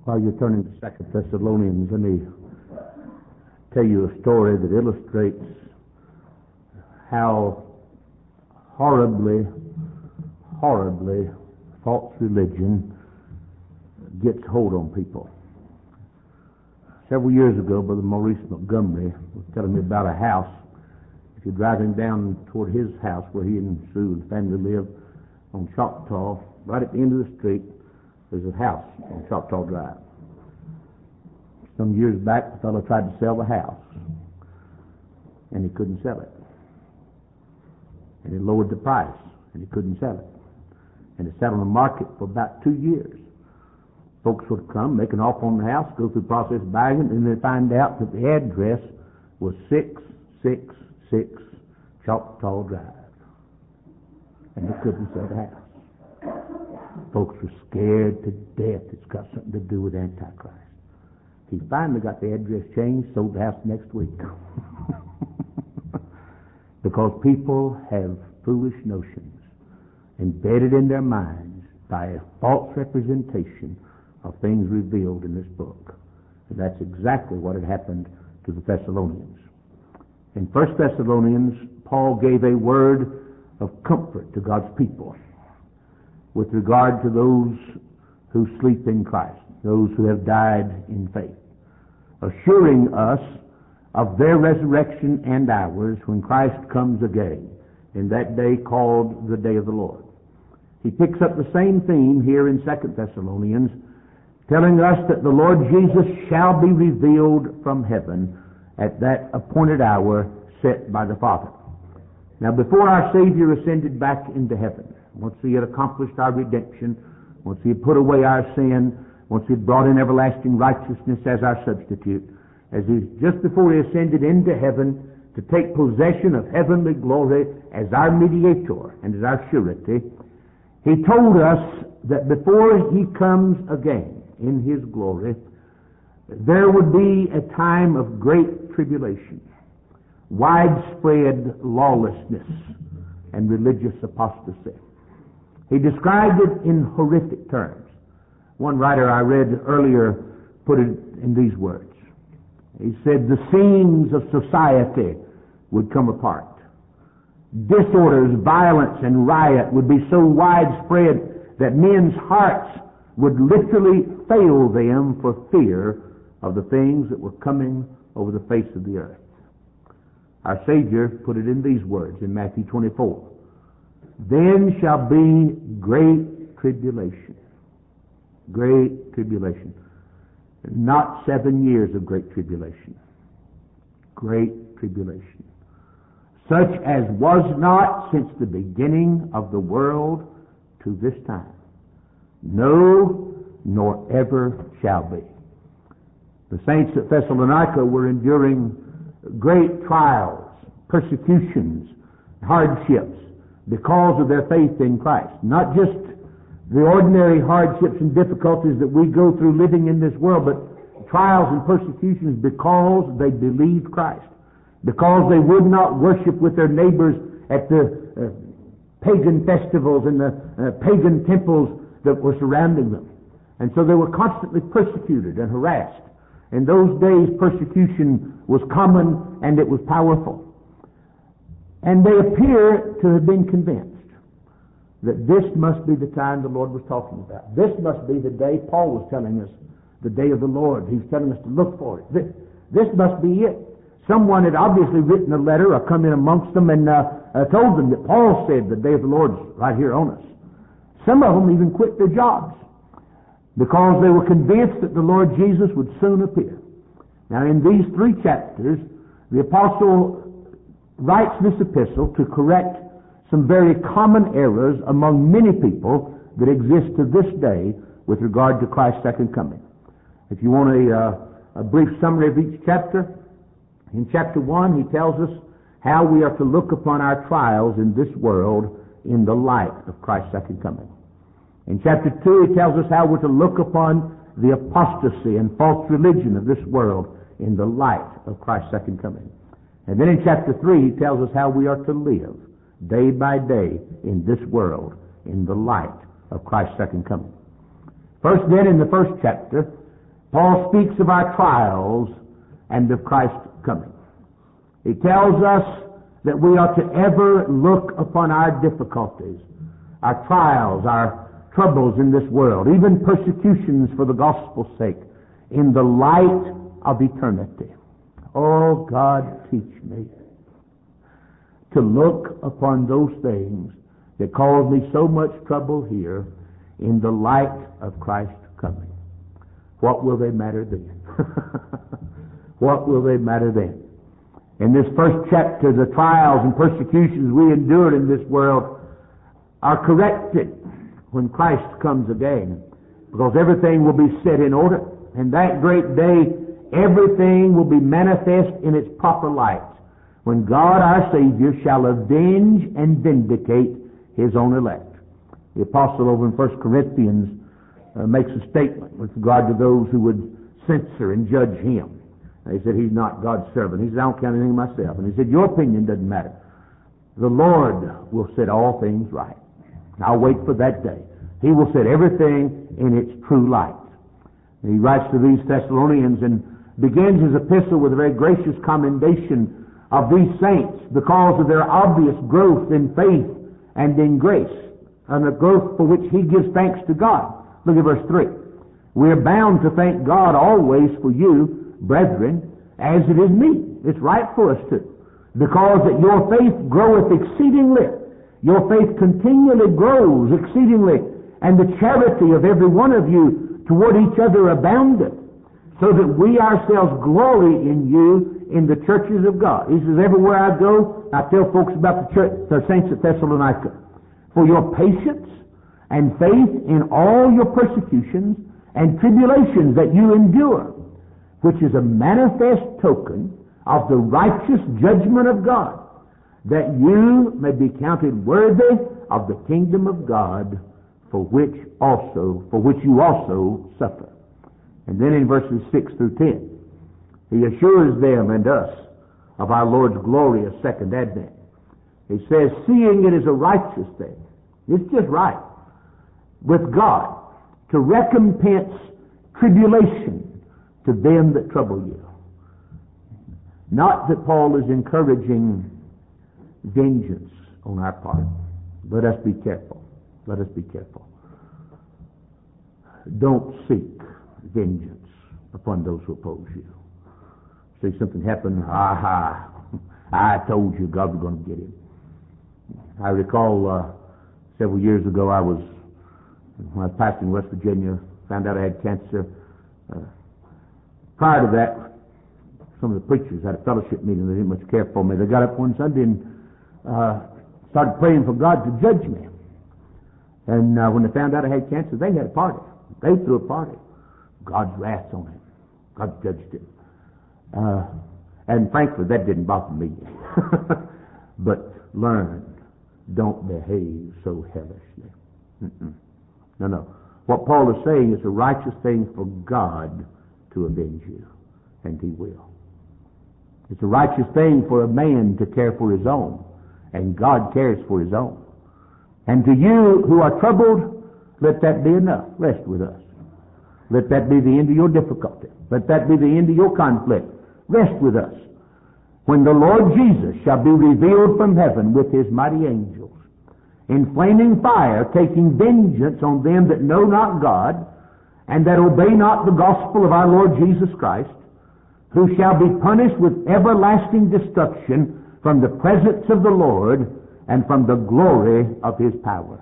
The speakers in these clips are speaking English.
While you're turning to 2 Thessalonians, let me tell you a story that illustrates how horribly false religion gets hold on people. Several years ago, Brother Maurice Montgomery was telling me about a house. If you're driving down toward his house where he and Sue and family live on Choctaw, right at the end of the street, there's a house on Choctaw Drive. Some years back, the fellow tried to sell the house, and he couldn't sell it. And he lowered the price, and he couldn't sell it. And it sat on the market for about 2 years. Folks would come, make an offer on the house, go through the process of buying it, and then find out that the address was 666 Choctaw Drive. And they couldn't sell the house. Folks were scared to death it's got something to do with Antichrist. He finally got the address changed, sold the house next week. Because people have foolish notions embedded in their minds by a false representation of things revealed in this book. And that's exactly what had happened to the Thessalonians. In 1 Thessalonians, Paul gave a word of comfort to God's people with regard to those who sleep in Christ, those who have died in faith, assuring us of their resurrection and ours when Christ comes again, in that day called the day of the Lord. He picks up the same theme here in 2 Thessalonians, telling us that the Lord Jesus shall be revealed from heaven at that appointed hour set by the Father. Now, before our Savior ascended back into heaven, once He had accomplished our redemption, once He had put away our sin, once He had brought in everlasting righteousness as our substitute, just before He ascended into heaven to take possession of heavenly glory as our mediator and as our surety, He told us that before He comes again in His glory, there would be a time of great tribulation, widespread lawlessness, and religious apostasy. He described it in horrific terms. One writer I read earlier put it in these words. He said the seams of society would come apart. Disorders, violence, and riot would be so widespread that men's hearts would literally fail them for fear of the things that were coming over the face of the earth. Our Savior put it in these words in Matthew 24. Then shall be great tribulation. Great tribulation. Not 7 years of great tribulation. Great tribulation. Such as was not since the beginning of the world to this time. No, nor ever shall be. The saints at Thessalonica were enduring great trials, persecutions, hardships because of their faith in Christ. Not just the ordinary hardships and difficulties that we go through living in this world, but trials and persecutions because they believed Christ. Because they would not worship with their neighbors at the pagan festivals and the pagan temples that were surrounding them. And so they were constantly persecuted and harassed. In those days, persecution was common and it was powerful. And they appear to have been convinced that this must be the time the Lord was talking about. This must be the day Paul was telling us, the day of the Lord. He's telling us to look for it. This must be it. Someone had obviously written a letter or come in amongst them and told them that Paul said the day of the Lord's right here on us. Some of them even quit their jobs because they were convinced that the Lord Jesus would soon appear. Now, in these 3 chapters, the apostle writes this epistle to correct some very common errors among many people that exist to this day with regard to Christ's second coming. If you want a brief summary of each chapter, in chapter 1 he tells us how we are to look upon our trials in this world in the light of Christ's second coming. In chapter 2 he tells us how we're to look upon the apostasy and false religion of this world in the light of Christ's second coming. And then in chapter 3 he tells us how we are to live day by day in this world in the light of Christ's second coming. First then, in the first chapter, Paul speaks of our trials and of Christ's coming. He tells us that we are to ever look upon our difficulties, our trials, our troubles in this world, even persecutions for the gospel's sake, in the light of eternity. Oh, God, teach me to look upon those things that cause me so much trouble here in the light of Christ's coming. What will they matter then? What will they matter then? In this first chapter, the trials and persecutions we endured in this world are corrected when Christ comes again, because everything will be set in order. And that great day, everything will be manifest in its proper light, when God our Savior shall avenge and vindicate His own elect. The apostle over in 1 Corinthians makes a statement with regard to those who would censor and judge him. He said he's not God's servant. He said, I don't count anything myself. And he said, your opinion doesn't matter. The Lord will set all things right. I'll wait for that day. He will set everything in its true light. And he writes to these Thessalonians and begins his epistle with a very gracious commendation of these saints because of their obvious growth in faith and in grace, and a growth for which he gives thanks to God. Look at verse 3. We are bound to thank God always for you, brethren, as it is meet. It's right for us to, because that your faith groweth exceedingly. Your faith continually grows exceedingly, and the charity of every one of you toward each other aboundeth, so that we ourselves glory in you in the churches of God. He says, everywhere I go, I tell folks about the church, the saints at Thessalonica, for your patience and faith in all your persecutions and tribulations that you endure, which is a manifest token of the righteous judgment of God, that you may be counted worthy of the kingdom of God, for which you also suffer. And then in verses 6 through 10, he assures them and us of our Lord's glorious second advent. He says, seeing it is a righteous thing, it's just right, with God, to recompense tribulation to them that trouble you. Not that Paul is encouraging vengeance on our part. Let us be careful. Let us be careful. Don't seek vengeance upon those who oppose you. See something happen, I told you God was going to get him. I recall several years ago when I was pastoring West Virginia, found out I had cancer. Prior to that, some of the preachers had a fellowship meeting. They didn't much care for me. They got up one Sunday and started praying for God to judge me. And when they found out I had cancer, they had a party. They threw a party. God's wrath on him. God judged him. And frankly, that didn't bother me. But learn, don't behave so hellishly. No. What Paul is saying is a righteous thing for God to avenge you, and he will. It's a righteous thing for a man to care for his own, and God cares for his own. And to you who are troubled, let that be enough. Rest with us. Let that be the end of your difficulty. Let that be the end of your conflict. Rest with us. When the Lord Jesus shall be revealed from heaven with his mighty angels, in flaming fire, taking vengeance on them that know not God, and that obey not the gospel of our Lord Jesus Christ, who shall be punished with everlasting destruction from the presence of the Lord and from the glory of his power.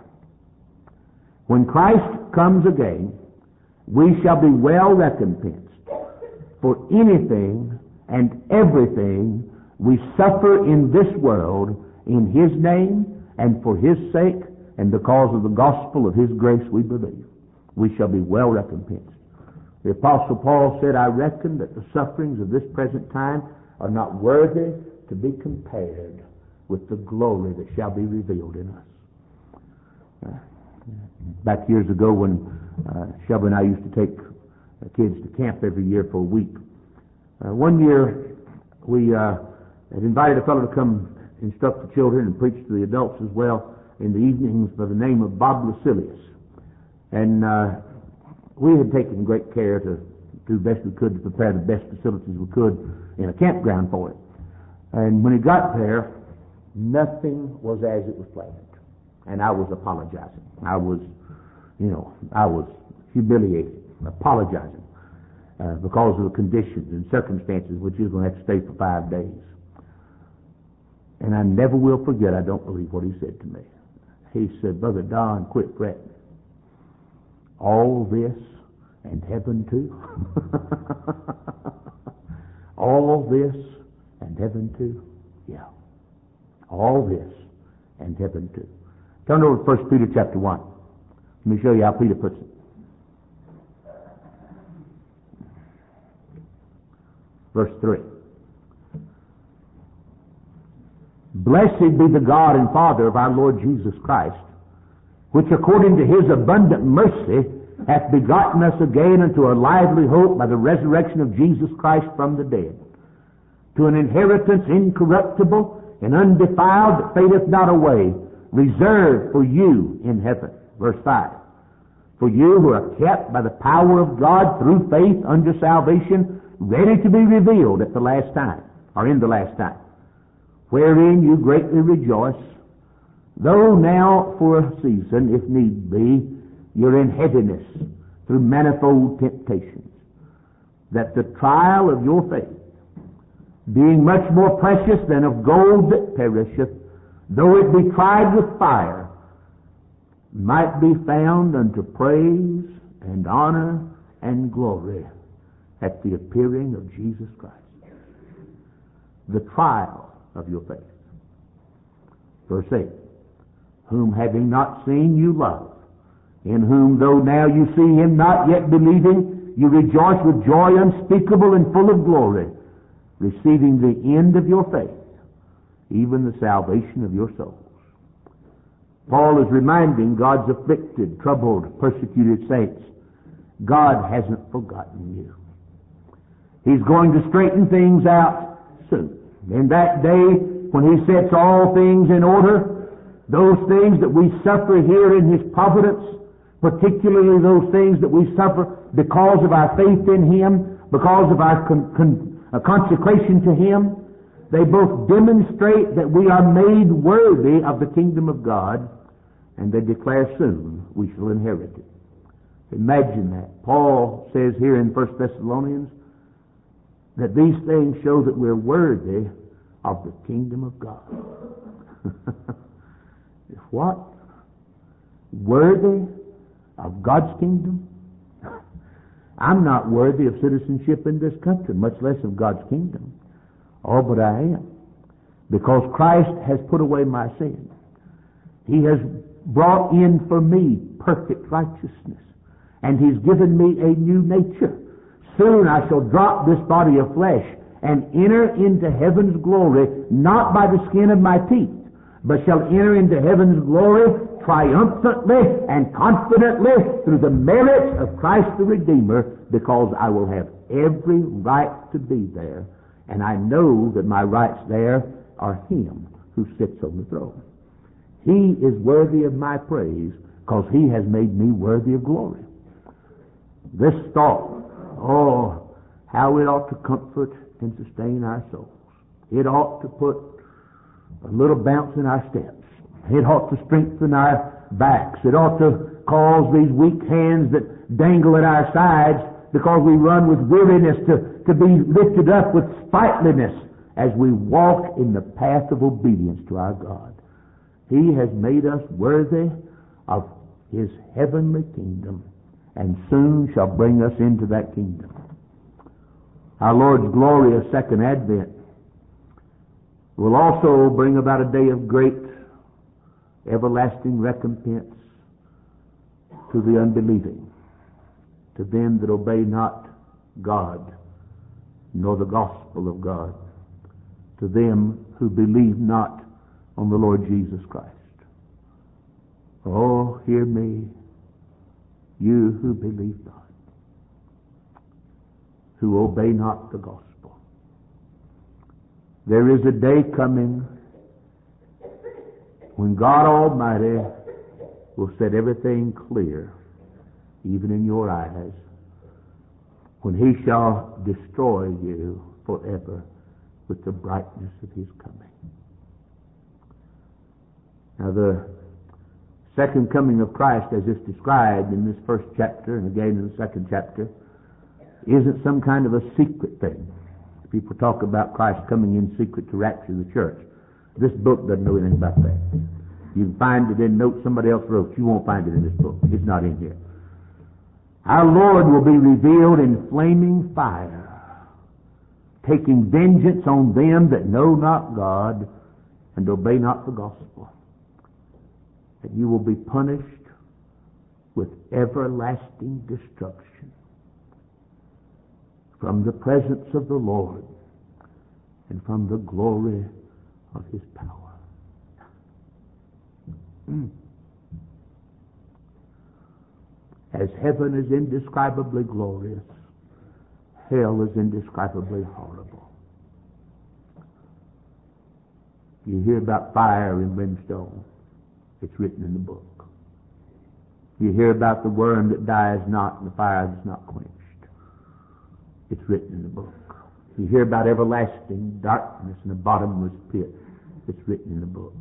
When Christ comes again, we shall be well recompensed for anything and everything we suffer in this world in his name and for his sake and because of the gospel of his grace we believe. We shall be well recompensed. The Apostle Paul said, I reckon that the sufferings of this present time are not worthy to be compared with the glory that shall be revealed in us. Back years ago when Shelby and I used to take kids to camp every year for a week. One year we had invited a fellow to come instruct the children and preach to the adults as well in the evenings by the name of Bob Lucilius. And we had taken great care to do the best we could to prepare the best facilities we could in a campground for it. And when he got there, nothing was as it was planned. And I was apologizing. I was humiliated, apologizing because of the conditions and circumstances which he was going to have to stay for 5 days. And I never will forget, I don't believe, what he said to me. He said, "Brother Don, quit fretting. All this and heaven too." All this and heaven too? Yeah. All this and heaven too. Turn over to 1 Peter chapter 1. Let me show you how Peter puts it. Verse 3. "Blessed be the God and Father of our Lord Jesus Christ, which according to his abundant mercy hath begotten us again unto a lively hope by the resurrection of Jesus Christ from the dead, to an inheritance incorruptible and undefiled that fadeth not away, reserved for you in heaven." Verse 5. "For you who are kept by the power of God through faith unto salvation, ready to be revealed at the last time," or in the last time, "wherein you greatly rejoice, though now for a season, if need be, you're in heaviness through manifold temptations, that the trial of your faith, being much more precious than of gold that perisheth, though it be tried with fire, might be found unto praise and honor and glory at the appearing of Jesus Christ." The trial of your faith. Verse 8. "Whom having not seen you love, in whom though now you see him not yet believing, you rejoice with joy unspeakable and full of glory, receiving the end of your faith, even the salvation of your souls." Paul is reminding God's afflicted, troubled, persecuted saints, God hasn't forgotten you. He's going to straighten things out soon. In that day when he sets all things in order, those things that we suffer here in his providence, particularly those things that we suffer because of our faith in him, because of our consecration to him, they both demonstrate that we are made worthy of the kingdom of God, and they declare soon we shall inherit it. Imagine that. Paul says here in 1 Thessalonians that these things show that we're worthy of the kingdom of God. What? Worthy of God's kingdom? I'm not worthy of citizenship in this country, much less of God's kingdom. Oh, but I am. Because Christ has put away my sin. He has brought in for me perfect righteousness. And he's given me a new nature. Soon I shall drop this body of flesh and enter into heaven's glory, not by the skin of my teeth, but shall enter into heaven's glory triumphantly and confidently through the merits of Christ the Redeemer, because I will have every right to be there. And I know that my rights there are him who sits on the throne. He is worthy of my praise because he has made me worthy of glory. This thought, oh, how it ought to comfort and sustain our souls. It ought to put a little bounce in our steps. It ought to strengthen our backs. It ought to cause these weak hands that dangle at our sides because we run with weariness to be lifted up with sprightliness as we walk in the path of obedience to our God. He has made us worthy of his heavenly kingdom, and soon shall bring us into that kingdom. Our Lord's glorious second advent will also bring about a day of great everlasting recompense to the unbelieving, to them that obey not God, nor the gospel of God, to them who believe not on the Lord Jesus Christ. Oh, hear me, you who believe not, who obey not the gospel. There is a day coming when God Almighty will set everything clear, even in your eyes, when He shall destroy you forever with the brightness of His coming. Now the second coming of Christ, as it's described in this first chapter and again in the second chapter, isn't some kind of a secret thing. People talk about Christ coming in secret to rapture the church. This book doesn't know anything about that. You can find it in notes somebody else wrote. You won't find it in this book. It's not in here. Our Lord will be revealed in flaming fire, taking vengeance on them that know not God and obey not the gospel. And you will be punished with everlasting destruction from the presence of the Lord and from the glory of His power. As heaven is indescribably glorious, hell is indescribably horrible. You hear about fire and brimstone. It's written in the book. You hear about the worm that dies not and the fire that's not quenched. It's written in the book. You hear about everlasting darkness and a bottomless pit. It's written in the book.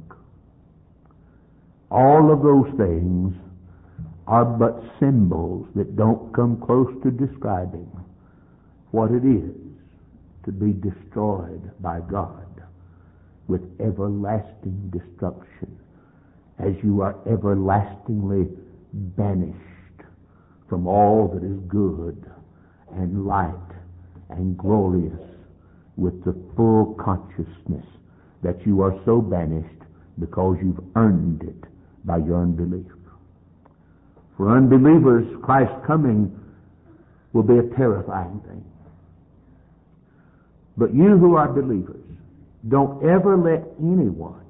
All of those things are but symbols that don't come close to describing what it is to be destroyed by God with everlasting destruction, as you are everlastingly banished from all that is good and light and glorious, with the full consciousness that you are so banished because you've earned it by your unbelief. For unbelievers, Christ's coming will be a terrifying thing. But you who are believers, don't ever let anyone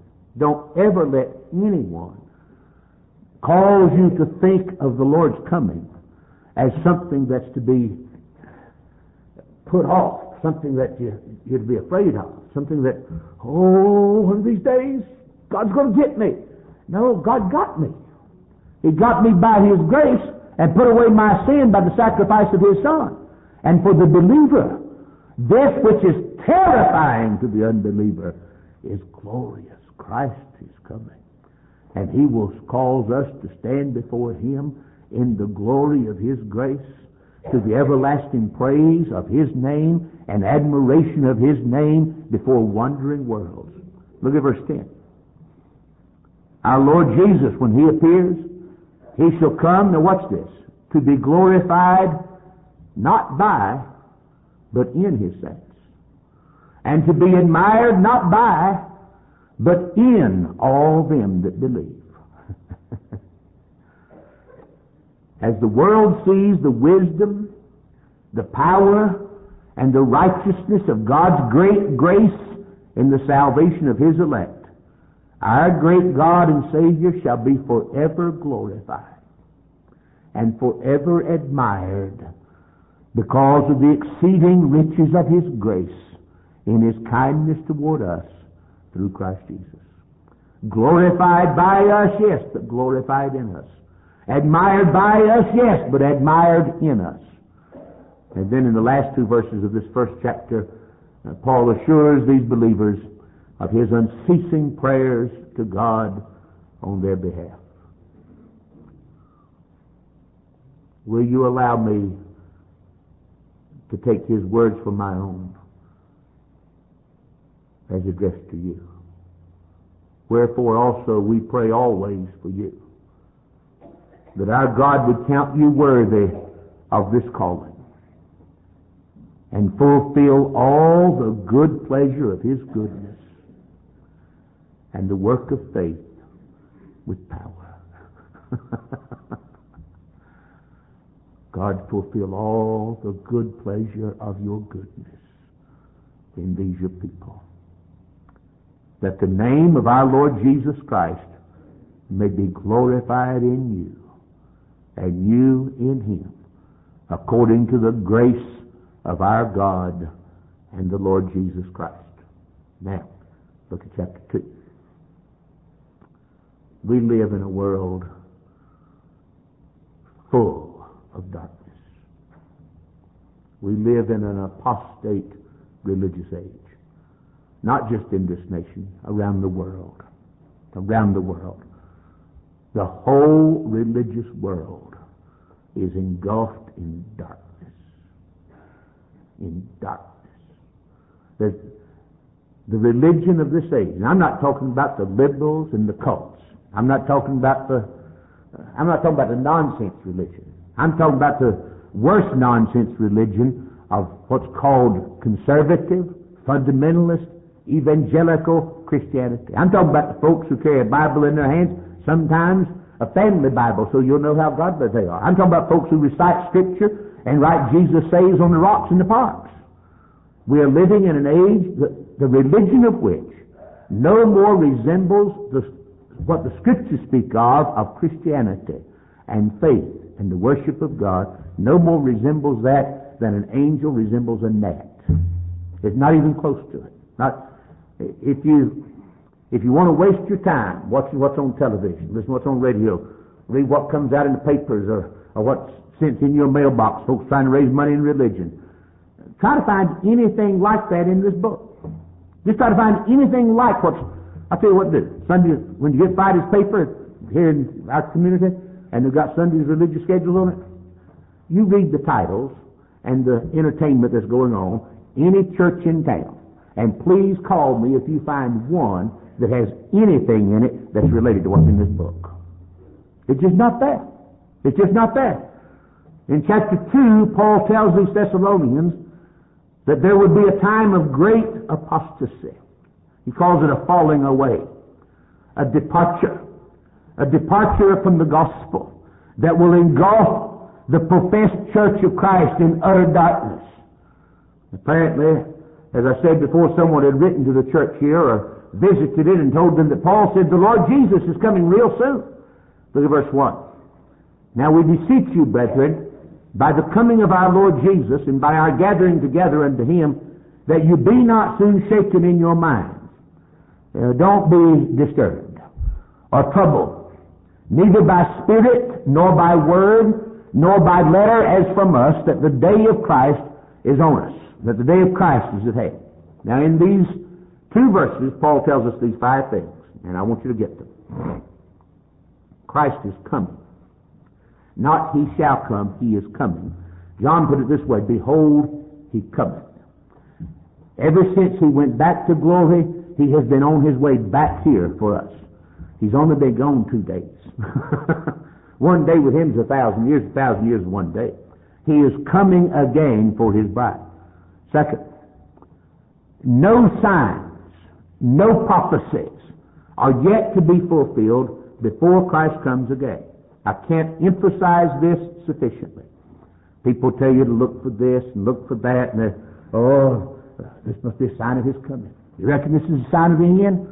cause you to think of the Lord's coming as something that's to be put off, something that you're to be afraid of, something that, one of these days, God's going to get me. No, God got me. He got me by His grace and put away my sin by the sacrifice of His Son. And for the believer, this which is terrifying to the unbeliever is glorious. Christ is coming. And He will cause us to stand before Him in the glory of His grace, to the everlasting praise of His name and admiration of His name before wondering worlds. Look at verse 10. Our Lord Jesus, when He appears, He shall come, now watch this, to be glorified not by, but in His saints. And to be admired not by, but in all them that believe. As the world sees the wisdom, the power, and the righteousness of God's great grace in the salvation of His elect, our great God and Savior shall be forever glorified and forever admired because of the exceeding riches of His grace in His kindness toward us through Christ Jesus. Glorified by us, yes, but glorified in us. Admired by us, yes, but admired in us. And then in the last two verses of this first chapter, Paul assures these believers of his unceasing prayers to God on their behalf. Will you allow me to take his words for my own as addressed to you? Wherefore also we pray always for you, that our God would count you worthy of this calling and fulfill all the good pleasure of His goodness and the work of faith with power. God, fulfill all the good pleasure of your goodness in these your people, that the name of our Lord Jesus Christ may be glorified in you and you in Him, according to the grace of our God and the Lord Jesus Christ. Now, look at chapter 2. We live in a world full of darkness. We live in an apostate religious age. Not just in this nation, around the world. Around the world. The whole religious world is engulfed in darkness. In darkness. The religion of this age, and I'm not talking about the liberals and the cults. I'm not talking about the nonsense religion. I'm talking about the worst nonsense religion of what's called conservative, fundamentalist, evangelical Christianity. I'm talking about the folks who carry a Bible in their hands, sometimes a family Bible, so you'll know how godly they are. I'm talking about folks who recite Scripture and write Jesus says on the rocks in the parks. We are living in an age that the religion of which no more resembles what the Scriptures speak of Christianity and faith and the worship of God, no more resembles that than an angel resembles a gnat. It's not even close to it. If you want to waste your time watching what's on television, listen to what's on radio, read what comes out in the papers or what's sent in your mailbox, folks trying to raise money in religion, try to find anything like that in this book. Just try to find anything like I'll tell you what to do. Sunday, when you get Friday's paper here in our community, and they've got Sunday's religious schedules on it, you read the titles and the entertainment that's going on, any church in town, and please call me if you find one that has anything in it that's related to what's in this book. It's just not there. It's just not there. In chapter 2, Paul tells these Thessalonians that there would be a time of great apostasy. He calls it a falling away, a departure from the gospel that will engulf the professed church of Christ in utter darkness. Apparently, as I said before, someone had written to the church here or visited it and told them that Paul said the Lord Jesus is coming real soon. Look at verse 1. Now we beseech you, brethren, by the coming of our Lord Jesus and by our gathering together unto him, that you be not soon shaken in your minds. Don't be disturbed or troubled, neither by spirit, nor by word, nor by letter as from us, that the day of Christ is on us, that the day of Christ is at hand. Now in these 2 verses, Paul tells us these 5 things, and I want you to get them. Christ is coming. Not he shall come, he is coming. John put it this way, behold, he cometh. Ever since he went back to glory, he has been on his way back here for us. He's only been gone 2 days. One day with him is 1,000 years, 1,000 years is 1 day. He is coming again for his bride. Second, no signs, no prophecies are yet to be fulfilled before Christ comes again. I can't emphasize this sufficiently. People tell you to look for this and look for that, and this must be a sign of his coming. You reckon this is a sign of the end?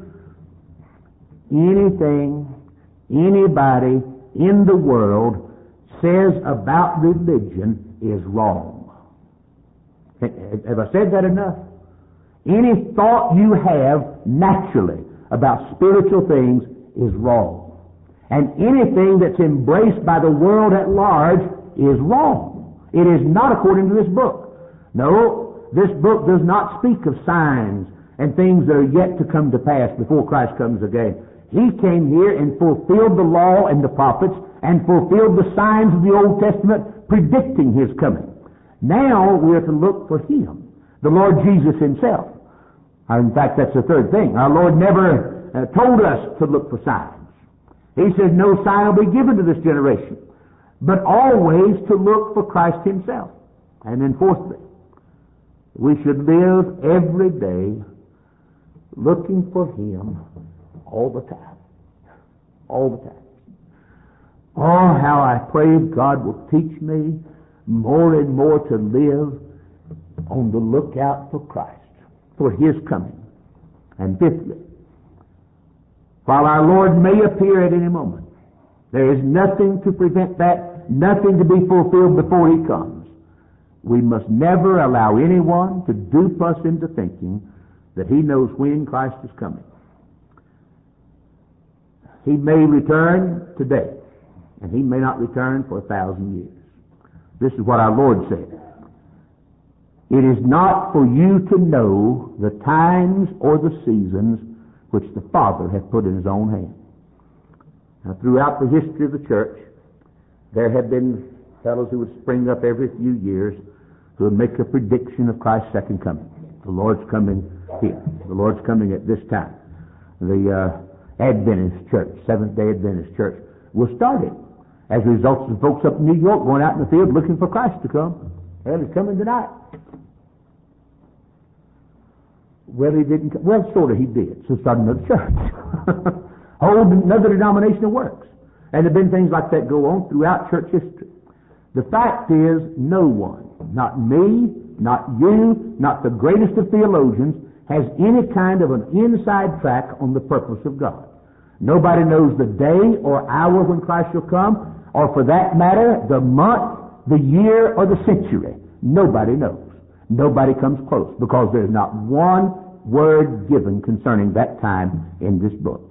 Anything, anybody in the world says about religion is wrong. Have I said that enough? Any thought you have naturally about spiritual things is wrong. And anything that's embraced by the world at large is wrong. It is not according to this book. No, this book does not speak of signs and things that are yet to come to pass before Christ comes again. He came here and fulfilled the law and the prophets and fulfilled the signs of the Old Testament predicting his coming. Now we are to look for him, the Lord Jesus himself. In fact, that's the third thing. Our Lord never told us to look for signs. He says no sign will be given to this generation, but always to look for Christ himself. And then fourthly, we should live every day looking for him all the time. All the time. Oh, how I pray God will teach me more and more to live on the lookout for Christ, for his coming. And fifthly, while our Lord may appear at any moment, there is nothing to prevent that, nothing to be fulfilled before he comes. We must never allow anyone to dupe us into thinking that he knows when Christ is coming. He may return today, and he may not return for 1,000 years. This is what our Lord said. It is not for you to know the times or the seasons which the Father hath put in His own hand. Now, throughout the history of the church, there have been fellows who would spring up every few years who would make a prediction of Christ's second coming. The Lord's coming here. The Lord's coming at this time. The Adventist Church, Seventh-day Adventist Church, was started as a result of folks up in New York going out in the field looking for Christ to come. Well, He's coming tonight. Well, He didn't come. Well, sort of He did. So started another church. Hold another denomination of works. And there have been things like that go on throughout church history. The fact is, no one, not me, not you, not the greatest of theologians, has any kind of an inside track on the purpose of God. Nobody knows the day or hour when Christ shall come, or for that matter, the month, the year, or the century. Nobody knows. Nobody comes close, because there's not one word given concerning that time in this book.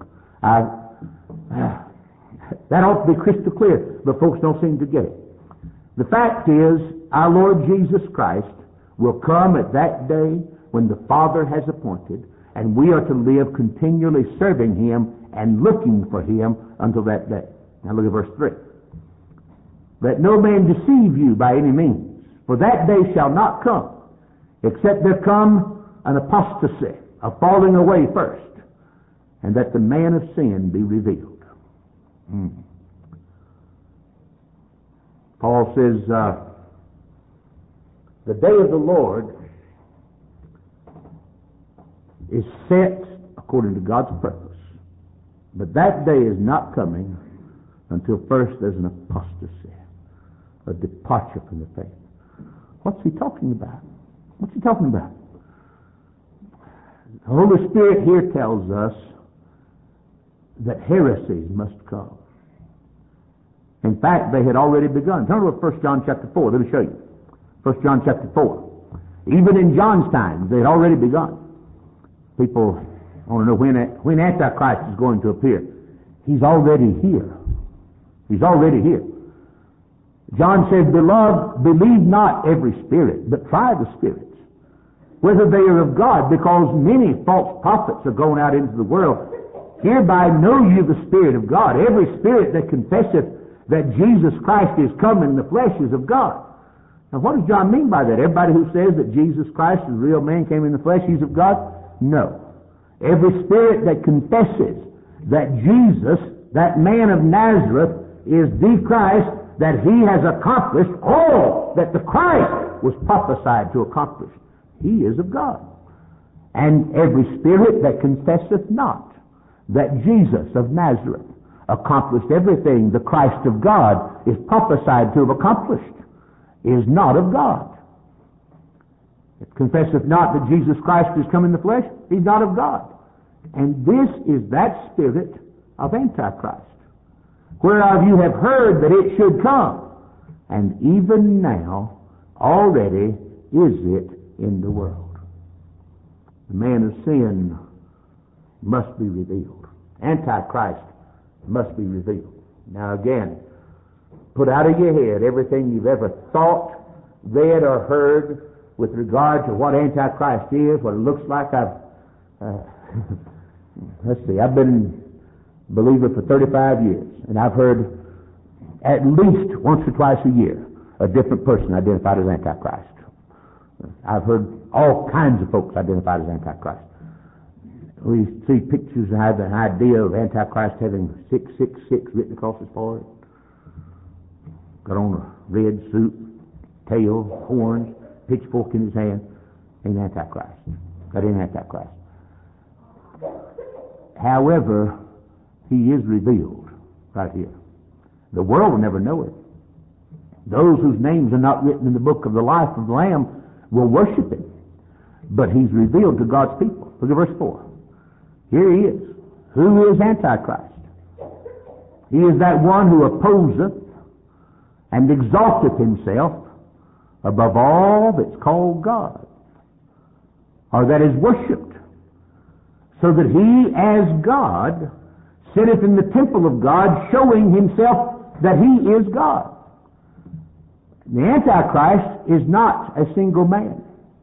That ought to be crystal clear, but folks don't seem to get it. The fact is, our Lord Jesus Christ will come at that day when the Father has appointed, and we are to live continually serving Him and looking for Him until that day. Now look at verse 3. Let no man deceive you by any means, for that day shall not come, except there come an apostasy, a falling away first, and that the man of sin be revealed. Paul says, the day of the Lord is set according to God's purpose. But that day is not coming until first there's an apostasy, a departure from the faith. What's he talking about? What's he talking about? The Holy Spirit here tells us that heresies must come. In fact, they had already begun. Turn to 1 John chapter 4. Let me show you. 1 John chapter 4. Even in John's time, they had already begun. People want to know when Antichrist is going to appear. He's already here. He's already here. John says, Beloved, believe not every spirit, but try the spirits, whether they are of God, because many false prophets are going out into the world. Hereby know you the Spirit of God. Every spirit that confesseth that Jesus Christ is come in the flesh is of God. Now what does John mean by that? Everybody who says that Jesus Christ, the real man, came in the flesh, he's of God? No. Every spirit that confesses that Jesus, that man of Nazareth, is the Christ, that He has accomplished all that the Christ was prophesied to accomplish, he is of God. And every spirit that confesseth not that Jesus of Nazareth accomplished everything the Christ of God is prophesied to have accomplished is not of God. It confesseth not that Jesus Christ is come in the flesh, he's not of God. And this is that spirit of Antichrist, whereof you have heard that it should come, and even now already is it in the world. The man of sin must be revealed. Antichrist must be revealed. Now again, put out of your head everything you've ever thought, read, or heard with regard to what Antichrist is, what it looks like. Let's see, I've been a believer for 35 years, and I've heard at least once or twice a year a different person identified as Antichrist. I've heard all kinds of folks identified as Antichrist. We see pictures and have an idea of Antichrist having 666 written across his forehead. Got on a red suit, tail, horns, pitchfork in his hand. Ain't Antichrist. That ain't Antichrist. However, he is revealed right here. The world will never know it. Those whose names are not written in the book of the life of the Lamb will worship him. But he's revealed to God's people. Look at verse 4. Here he is. Who is Antichrist? He is that one who opposeth and exalteth himself above all that's called God, or that is worshipped, so that he as God sitteth in the temple of God, showing himself that he is God. The Antichrist is not a single man.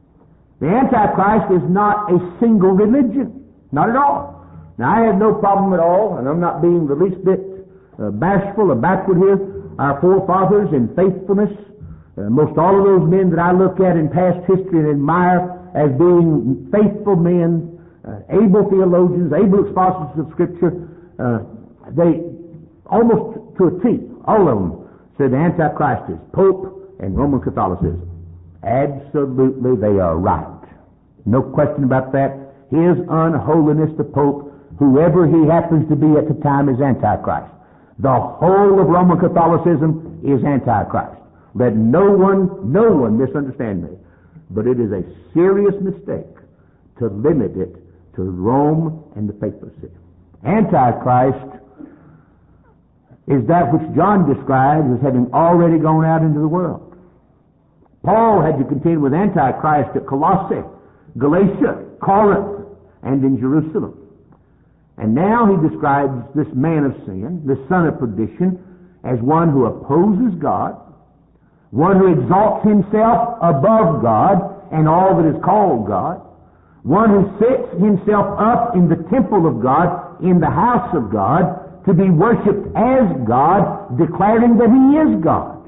The Antichrist is not a single religion. Not at all. Now, I have no problem at all, and I'm not being the least bit bashful or backward here. Our forefathers in faithfulness, most all of those men that I look at in past history and admire as being faithful men, able theologians, able expositors of Scripture, they almost to a T, all of them said the Antichrist is Pope and Roman Catholicism. Absolutely, they are right. No question about that. His unholiness, the Pope, whoever he happens to be at the time, is Antichrist. The whole of Roman Catholicism is Antichrist. Let no one misunderstand me. But it is a serious mistake to limit it to Rome and the papacy. Antichrist is that which John describes as having already gone out into the world. Paul had to contend with Antichrist at Colossae, Galatia, Corinth, and in Jerusalem. And now he describes this man of sin, this son of perdition, as one who opposes God, one who exalts himself above God and all that is called God, one who sets himself up in the temple of God, in the house of God, to be worshipped as God, declaring that he is God.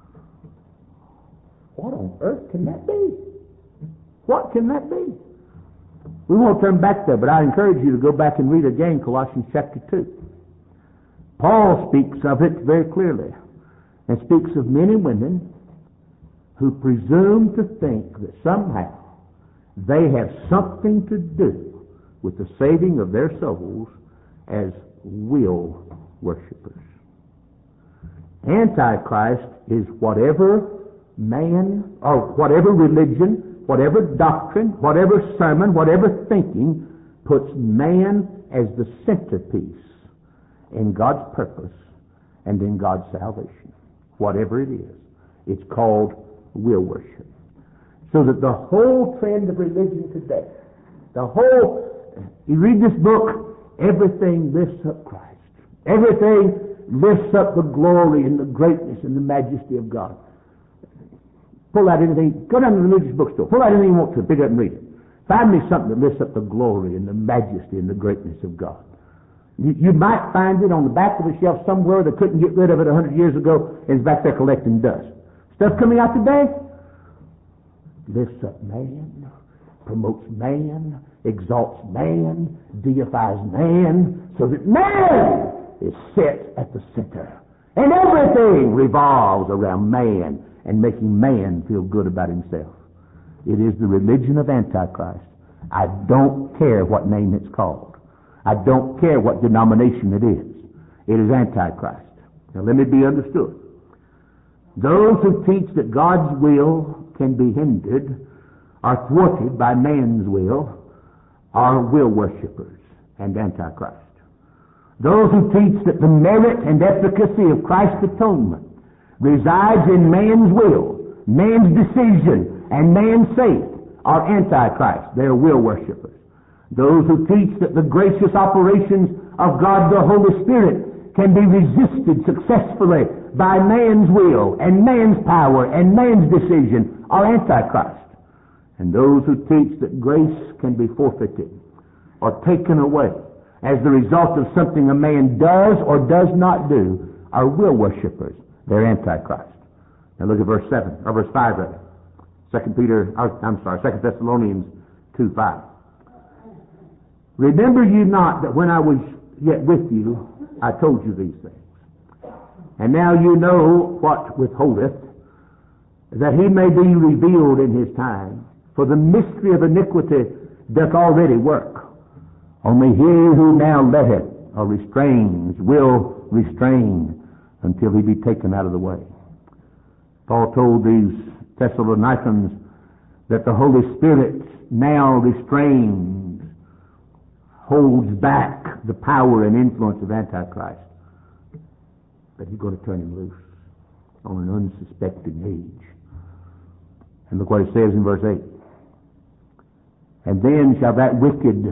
What on earth can that be? What can that be? We won't turn back there, but I encourage you to go back and read again Colossians chapter 2. Paul speaks of it very clearly and speaks of men and women who presume to think that somehow they have something to do with the saving of their souls as will worshippers. Antichrist is whatever man or whatever religion, whatever doctrine, whatever sermon, whatever thinking puts man as the centerpiece in God's purpose and in God's salvation. Whatever it is, it's called will worship. So that the whole trend of religion today, you read this book, everything lifts up Christ. Everything lifts up the glory and the greatness and the majesty of God. Pull out anything, go down to the religious bookstore, pull out anything you want to, pick it up and read it. Find me something that lifts up the glory and the majesty and the greatness of God. You might find it on the back of a shelf somewhere that couldn't get rid of it 100 years ago and is back there collecting dust. Stuff coming out today lifts up man, promotes man, exalts man, deifies man, so that man is set at the center. And everything revolves around man and making man feel good about himself. It is the religion of Antichrist. I don't care what name it's called. I don't care what denomination it is. It is Antichrist. Now let me be understood. Those who teach that God's will can be hindered or thwarted by man's will are will worshippers and Antichrist. Those who teach that the merit and efficacy of Christ's atonement resides in man's will, man's decision, and man's faith are Antichrist. They are will worshippers. Those who teach that the gracious operations of God the Holy Spirit can be resisted successfully by man's will and man's power and man's decision are Antichrist. And those who teach that grace can be forfeited or taken away as the result of something a man does or does not do are will worshippers. They're Antichrist. Now look at verse 7, or verse 5 rather. 2 Thessalonians 2:5. Remember you not that when I was yet with you, I told you these things. And now you know what withholdeth, that he may be revealed in his time. For the mystery of iniquity doth already work. Only he who now letteth or restrains will restrain until he be taken out of the way. Paul told these Thessalonians that the Holy Spirit now restrains, holds back the power and influence of Antichrist. But he's going to turn him loose on an unsuspecting age. And look what it says in verse 8. And then shall that wicked,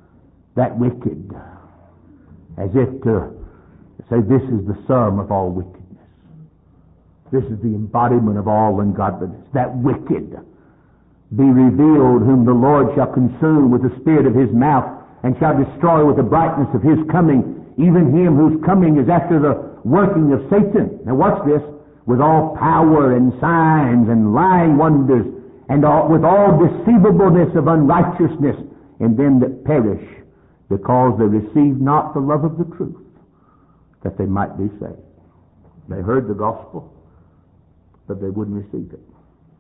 as if to say this is the sum of all wickedness. This is the embodiment of all ungodliness. That wicked be revealed, whom the Lord shall consume with the spirit of his mouth, and shall destroy with the brightness of his coming, even him whose coming is after the working of Satan. Now watch this. With all power and signs and lying wonders, and with all deceivableness of unrighteousness in them that perish, because they receive not the love of the truth, that they might be saved. They heard the gospel, but they wouldn't receive it.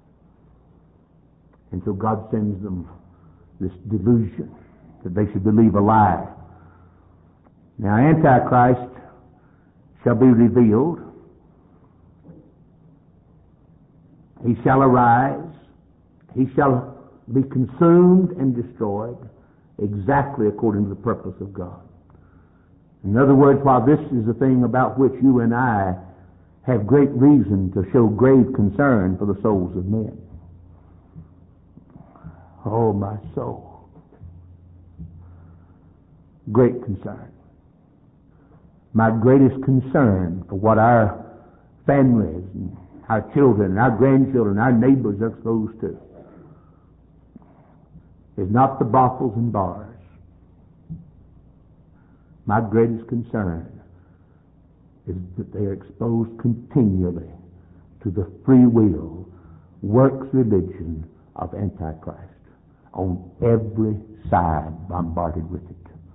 And so God sends them this delusion that they should believe a lie. Now, Antichrist shall be revealed. He shall arise. He shall be consumed and destroyed exactly according to the purpose of God. In other words, while this is the thing about which you and I have great reason to show grave concern for the souls of men. Oh, my soul. Great concern. My greatest concern for what our families and our children and our grandchildren, our neighbors are exposed to is not the brothels and bars. My greatest concern is that they are exposed continually to the free will, works religion of Antichrist on every side, bombarded with it.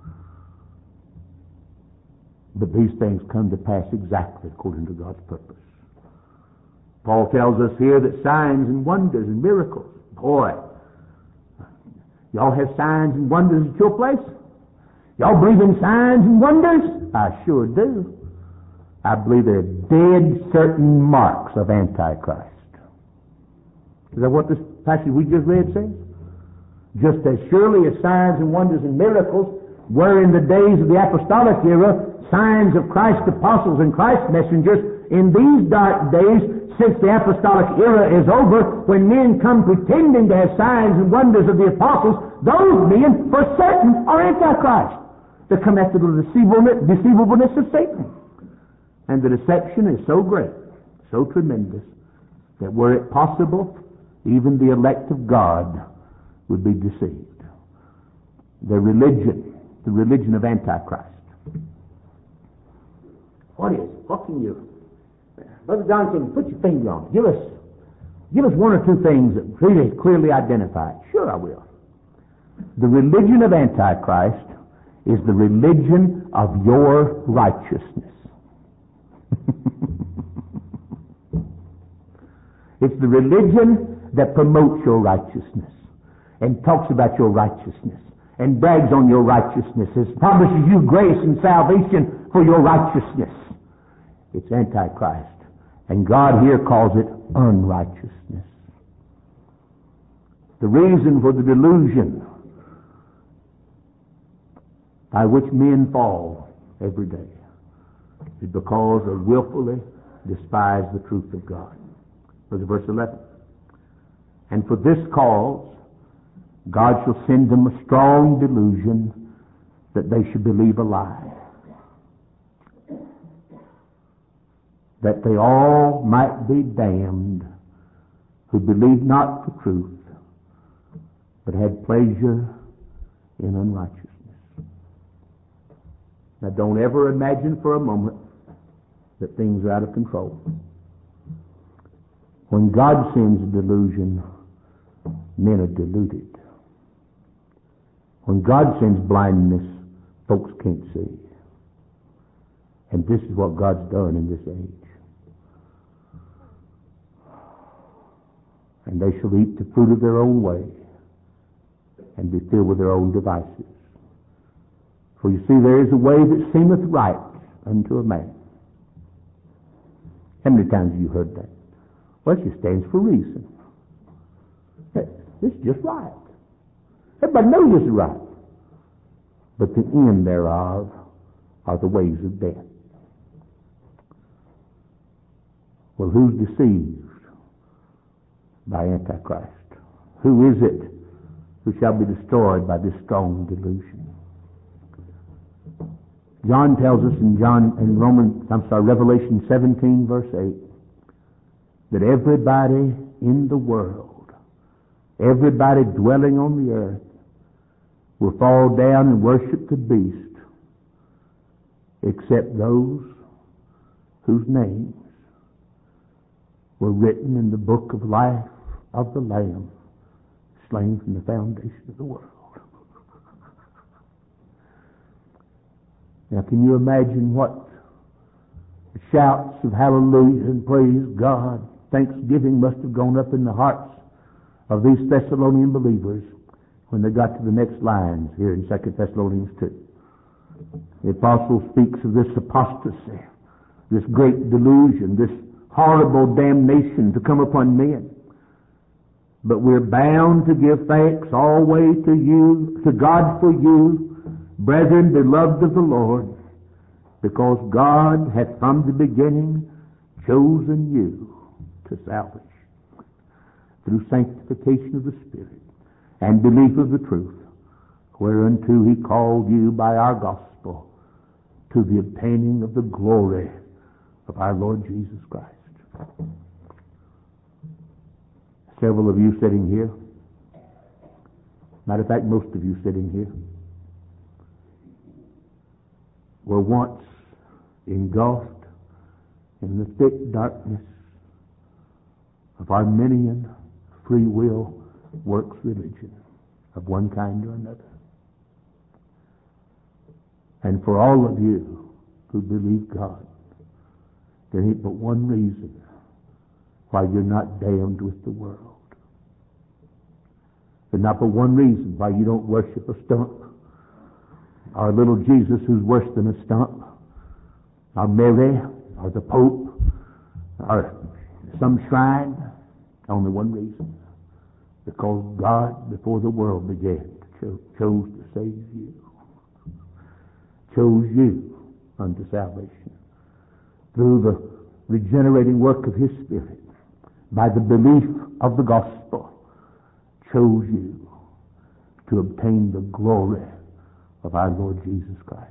But these things come to pass exactly according to God's purpose. Paul tells us here that signs and wonders and miracles, boy, y'all have signs and wonders at your place? Y'all believe in signs and wonders? I sure do. I believe they're dead certain marks of Antichrist. Is that what this passage we just read says? Just as surely as signs and wonders and miracles were in the days of the apostolic era, signs of Christ's apostles and Christ's messengers, in these dark days, since the apostolic era is over, when men come pretending to have signs and wonders of the apostles, those men, for certain, are Antichrist. They come after the deceivableness of Satan. And the deception is so great, so tremendous, that were it possible, even the elect of God would be deceived. The religion of Antichrist. What is it? What can you... Brother Johnson, put your finger on it. Give us one or two things that really clearly identify it. Sure, I will. The religion of Antichrist is the religion of your righteousness. It's the religion that promotes your righteousness and talks about your righteousness and brags on your righteousness, and promises you grace and salvation for your righteousness. It's Antichrist. And God here calls it unrighteousness. The reason for the delusion by which men fall every day is because they willfully despise the truth of God. Look at verse 11. And for this cause God shall send them a strong delusion that they should believe a lie, that they all might be damned who believed not the truth, but had pleasure in unrighteousness. Now don't ever imagine for a moment that things are out of control. When God sends a delusion, men are deluded. When God sends blindness, folks can't see. And this is what God's done in this age. And they shall eat the fruit of their own way and be filled with their own devices. For you see, there is a way that seemeth right unto a man. How many times have you heard that? Well, it just stands for reason. This is just right. Everybody knows this is right. But the end thereof are the ways of death. Well, who's deceived by Antichrist? Who is it who shall be destroyed by this strong delusion? John tells us in Revelation 17 verse 8 that everybody in the world everybody dwelling on the earth will fall down and worship the beast, except those whose names were written in the book of life of the Lamb, slain from the foundation of the world. Now, can you imagine what the shouts of hallelujah and praise God, thanksgiving must have gone up in the hearts of these Thessalonian believers when they got to the next lines here in 2 Thessalonians 2. The apostle speaks of this apostasy, this great delusion, this horrible damnation to come upon men. But we're bound to give thanks always to you, to God for you, brethren, beloved of the Lord, because God hath from the beginning chosen you to salvation through sanctification of the Spirit and belief of the truth, whereunto he called you by our gospel to the obtaining of the glory of our Lord Jesus Christ. Several of you sitting here, matter of fact, most of you sitting here, were once engulfed in the thick darkness of Arminian free will works religion of one kind or another. And for all of you who believe God, there ain't but one reason why you're not damned with the world. There's not but one reason why you don't worship a stump, or a little Jesus who's worse than a stump, or Mary, or the Pope, or some shrine. Only one reason. Because God, before the world began, chose to save you. Chose you unto salvation. Through the regenerating work of His Spirit, by the belief of the gospel, chose you to obtain the glory of our Lord Jesus Christ.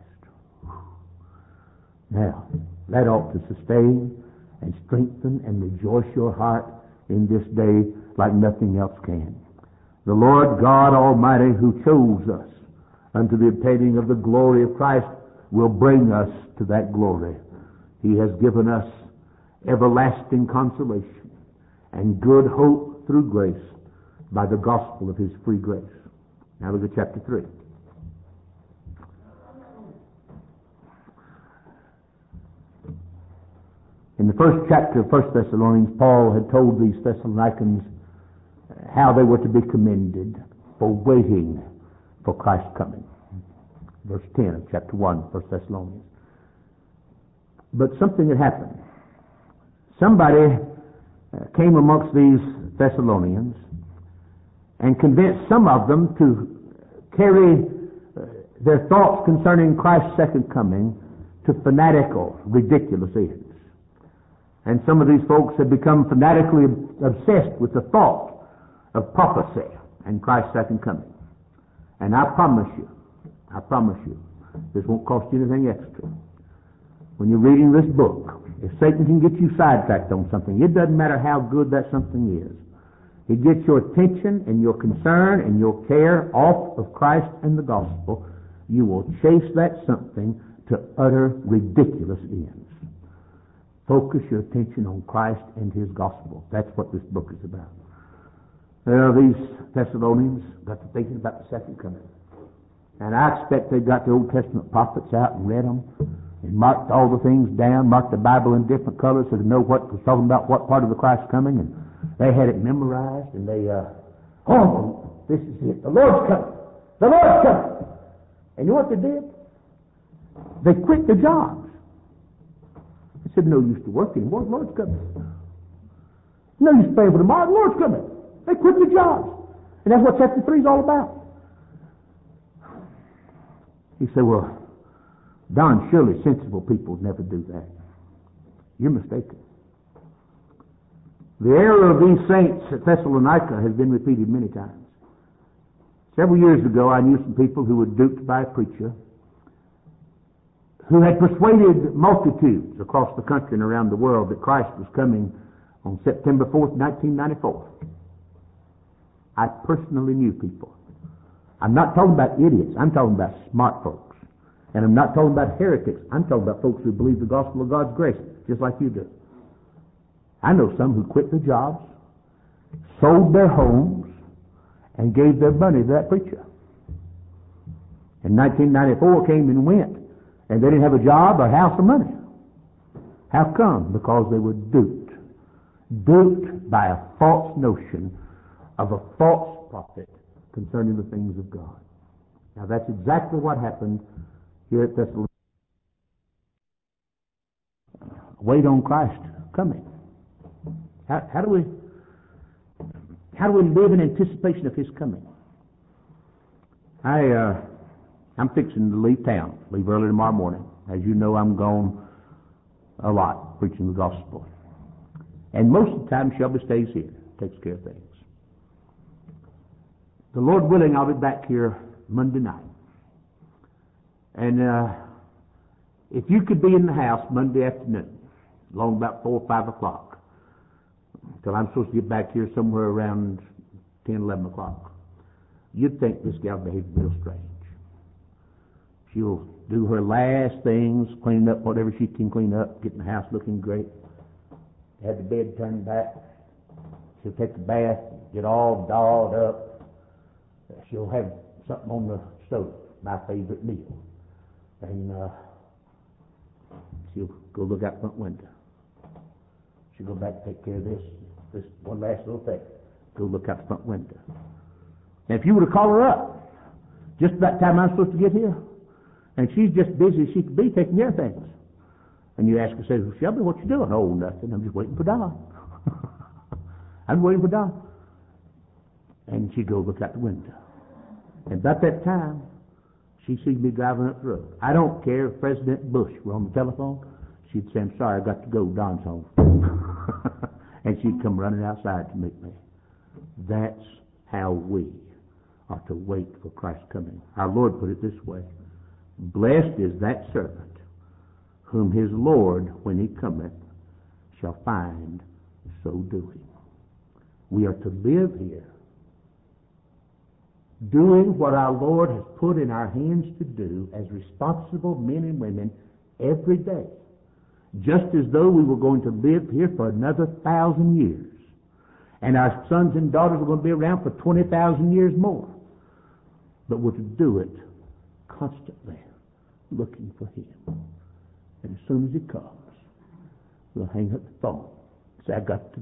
Now, that ought to sustain and strengthen and rejoice your heart in this day like nothing else can. The Lord God Almighty, who chose us unto the obtaining of the glory of Christ, will bring us to that glory. He has given us everlasting consolation and good hope through grace by the gospel of His free grace. Now look at chapter 3. In the first chapter of 1 Thessalonians, Paul had told these Thessalonians how they were to be commended for waiting for Christ's coming. Verse 10 of chapter 1, 1 Thessalonians. But something had happened. Somebody came amongst these Thessalonians and convinced some of them to carry their thoughts concerning Christ's second coming to fanatical, ridiculous ends. And some of these folks have become fanatically obsessed with the thought of prophecy and Christ's second coming. And I promise you, this won't cost you anything extra. When you're reading this book, if Satan can get you sidetracked on something, it doesn't matter how good that something is. He gets your attention and your concern and your care off of Christ and the gospel. You will chase that something to utter ridiculous ends. Focus your attention on Christ and His gospel. That's what this book is about. Well, these Thessalonians got to thinking about the second coming. And I expect they got the Old Testament prophets out and read them and marked all the things down, marked the Bible in different colors so to know what was talking about what part of the Christ coming. And they had it memorized, and they, this is it. The Lord's coming. The Lord's coming. And you know what they did? They quit their jobs. They said, no use to work anymore. The Lord's coming. No use to pay for tomorrow. The Lord's coming. They quit their jobs. And that's what chapter 3 is all about. He said, well, Don, surely sensible people would never do that. You're mistaken. The error of these saints at Thessalonica has been repeated many times. Several years ago, I knew some people who were duped by a preacher who had persuaded multitudes across the country and around the world that Christ was coming on September 4th, 1994. I personally knew people. I'm not talking about idiots. I'm talking about smart folks. And I'm not talking about heretics. I'm talking about folks who believe the gospel of God's grace, just like you do. I know some who quit their jobs, sold their homes, and gave their money to that preacher. And 1994 came and went, and they didn't have a job, a house, or money. How come? Because they were duped. Duped by a false notion of a false prophet concerning the things of God. Now that's exactly what happened here at Thessalonica. Wait on Christ coming. How do we live in anticipation of His coming? I'm fixing to leave town, leave early tomorrow morning. As you know, I'm gone a lot preaching the gospel. And most of the time Shelby stays here, takes care of things. The Lord willing, I'll be back here Monday night. And if you could be in the house Monday afternoon, along about 4 or 5 o'clock, till I'm supposed to get back here somewhere around 10, 11 o'clock, you'd think this gal behaved real strange. She'll do her last things, cleaning up whatever she can clean up, getting the house looking great, have the bed turned back. She'll take a bath, get all dolled up. She'll have something on the stove, my favorite meal. And she'll go look out the front window. She'll go back and take care of this one last little thing. Go look out the front window. And if you were to call her up, just about the time I'm supposed to get here, and she's just busy as she could be taking care of things. And you ask her, say, well, Shelby, what you doing? Oh, nothing. I'm just waiting for Don. I'm waiting for Don. And she'd go look out the window. And about that time, she sees me driving up the road. I don't care if President Bush were on the telephone. She'd say, I'm sorry, I got to go. Don's home. And she'd come running outside to meet me. That's how we are to wait for Christ's coming. Our Lord put it this way. Blessed is that servant whom his Lord, when he cometh, shall find so doing. We are to live here doing what our Lord has put in our hands to do as responsible men and women every day, just as though we were going to live here for another 1,000 years, and our sons and daughters are going to be around for 20,000 years more. But we're to do it constantly, looking for Him. And as soon as He comes, we'll hang up the phone. Say, I got to